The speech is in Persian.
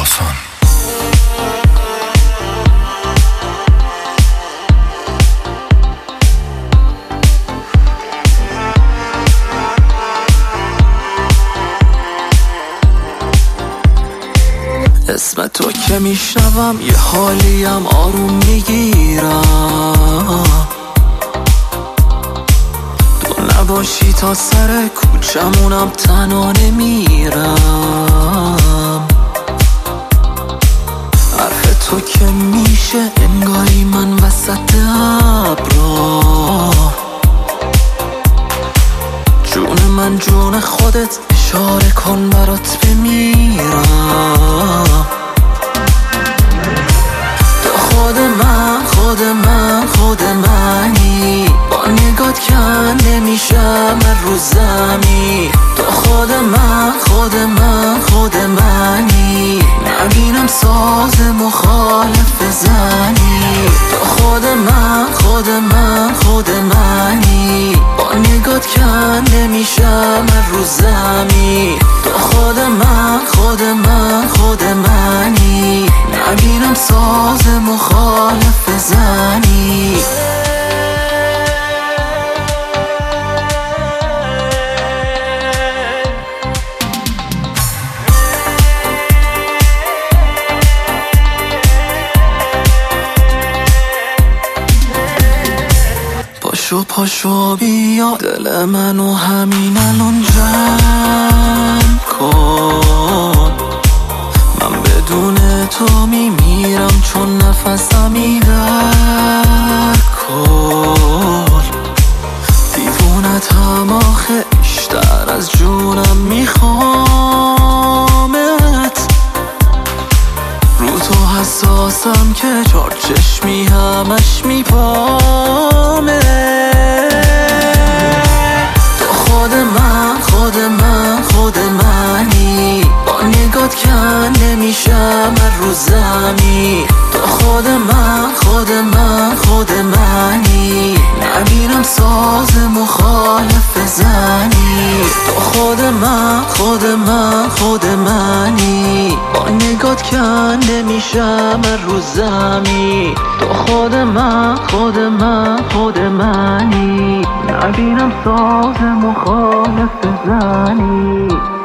آسان. اسم تو که میشنوم یه حالیم آروم میگیرم، تو نباشی تا سر کوچمونم تنها نمیرم. حرف تو که میشه انگاری من وسط ابرا، جون من جون خودت اشاره کن برات بمیرم. خود منی، با نگات کنده میشم رو زمین. تو خود منی، نبینم ساز مخالف زنی. تو خود منی، با نگات کنده میشم رو زمین. تو خود منی، نبینم ساز مخالف زنی. پاشو بیا دل منو همین الان جمع کن. من بدون تو میمیرم چون نفسم در کن. دیوونت هم آخه بیشتر از جونم میخوامت. رو تو حساسم که چار چشمی همش میپامه. تو خود منی، با نگات کنده میشم رو زمین. تو خود منی، نبینم ساز مخالف زنی. تو خود منی، با نگات کنده میشم رو زمین. تو خود منی، نبینم ساز مخالف زنی.